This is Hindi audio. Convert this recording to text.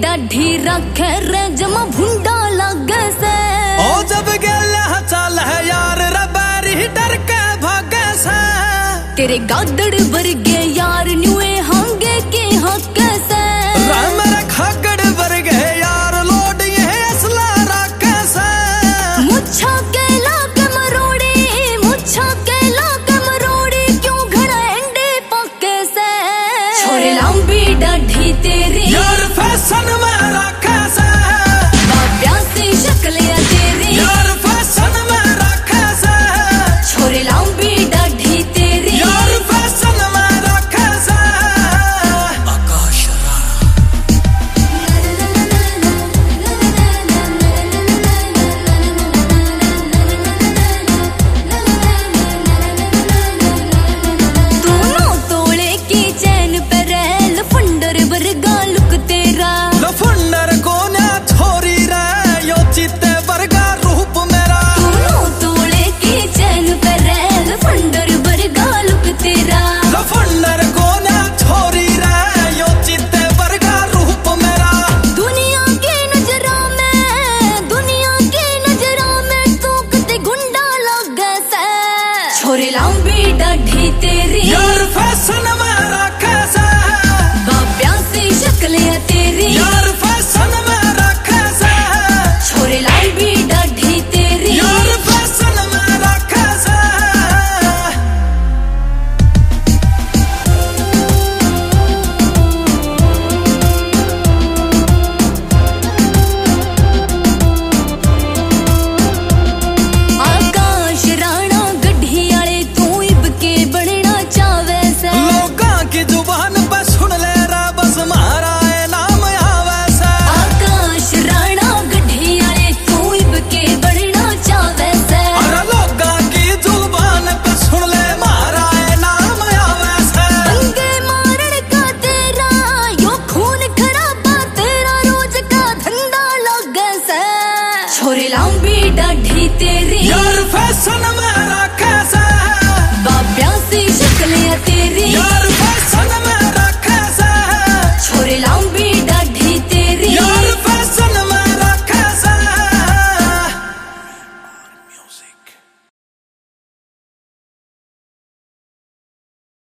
डाढ़ी रखे रे जमा भुंडा लगे से। ओ जब गेले चल है यार रबारी डर के भागे से। तेरे गादड़ वर्गे यार न्यूए होंगे के हक से। मेरे खागड़ वर्गे यार लोड ये असला रखे से। मुच्छा के लाक मरोड़ी, मुच्छा के लाक मरोड़ी क्यों घड़ा एंडे पक्के से। छोरे लंबी डाढ़ी तेरी यार फैशन में रखे से। बाब्या सी शक्ल या तेरी यार फैशन में रखे से। छोरे लंबी डाढ़ी तेरी यार फैशन में रखे से। आकाश दोनों तोड़े की चैन पे रेल फंडर वर्गा लुक तेरा। लफंडर को ना छोरी रे यो चित्ते वर्गा रूप मेरा। दोनों तोड़े की चैन पे रेल फंडर वर्गा लुक तेरा। लफंडर को ना छोरी रे यो चित्ते वर्गा रूप मेरा। दुनिया की नजरों में, दुनिया की नजरों में तू कते गुंडा लगे से। छोरी लंबी डाढ़ी तेरी यार फैशन में रखे से। बाब्या सी शक्ल या तेरी यार फैशन